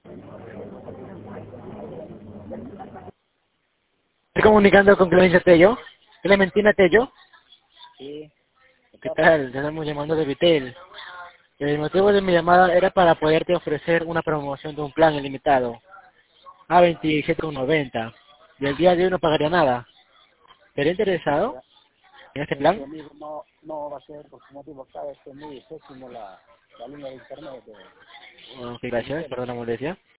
Estoy comunicando con Clemencia Tello. Clementina Tello. Sí, ¿qué ¿Qué pasa? tal? Te estamos llamando de Vitel. El motivo de mi llamada era para poderte ofrecer una promoción de un plan ilimitado a 27,90. Y el día de hoy no pagaría nada. ¿Estaría interesado Ya, en este plan? amigo, no va a ser, por su motivo acá, es muy pésimo la línea de internet Ok, de gracias. Vitel. Perdón la molestia.